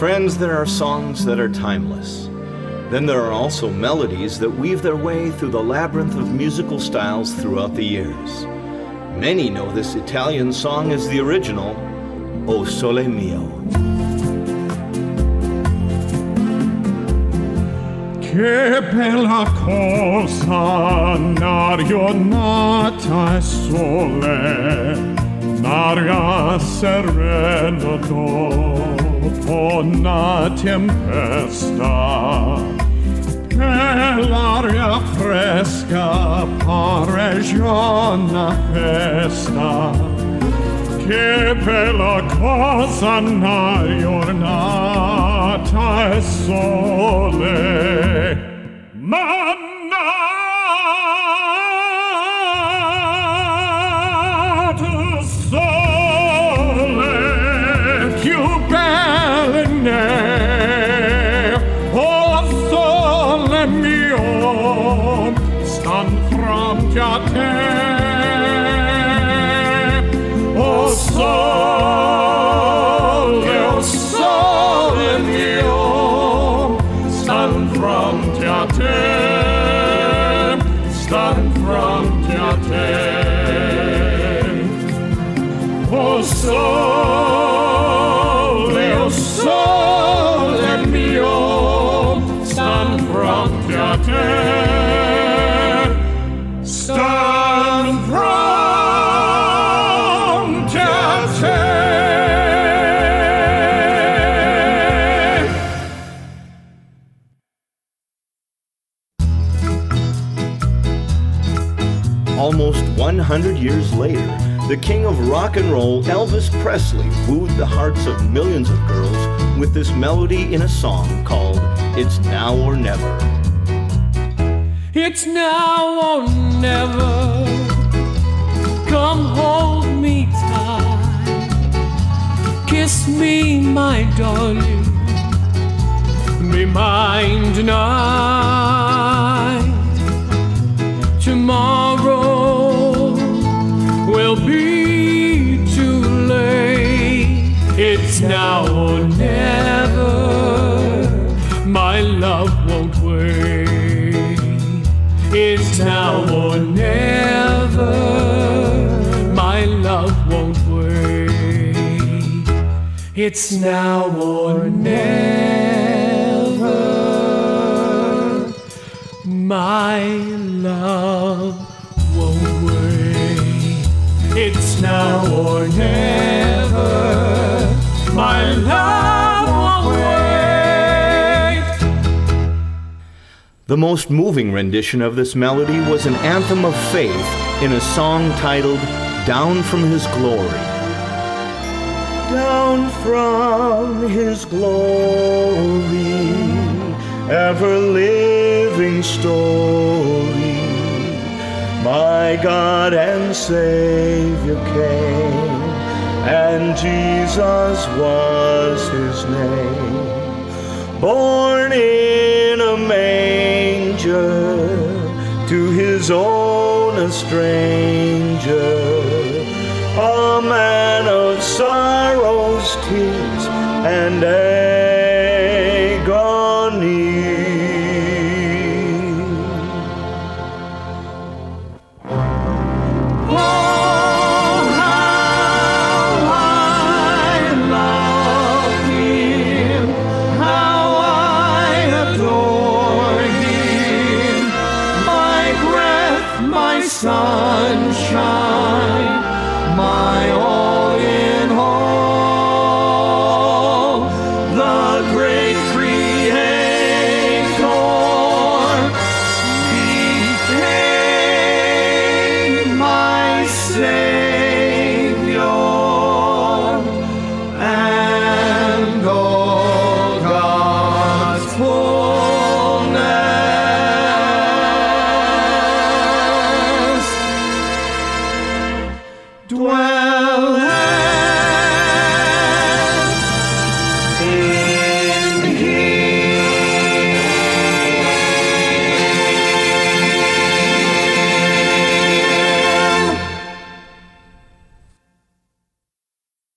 Friends, there are songs that are timeless. Then there are also melodies that weave their way through the labyrinth of musical styles throughout the years. Many know this Italian song as the original, O Sole Mio. Che bella cosa un'arionata e sole, un'aria serena dopo una tempesta, che l'aria fresca pare già una festa. Che bella cosa una giornata e sole, mannata sole, più belle ne, oh sole mio, stan fronte a te. O sole mio, stan fronte a te, stan fronte a te. O sole mio, stan fronte a te, stan fronte. Almost 100 years later, the king of rock and roll, Elvis Presley, wooed the hearts of millions of girls with this melody in a song called It's Now or Never. It's now or never, come hold me tight, kiss me, my darling, be mine tonight. Tomorrow will be too late. It's now or never, my love won't wait. It's now or never, my love won't wait. It's now or never, my love won't wait. It's now or never, my love won't wait. The most moving rendition of this melody was an anthem of faith in a song titled Down from His Glory. Down from His glory, ever-living story, my God and Savior came, and Jesus was His name. Born in a manger, to His own a stranger, a man of sorrows, tears, and agony. Sunshine, my all in all, the great Creator became my Savior, and all God's fullness dwell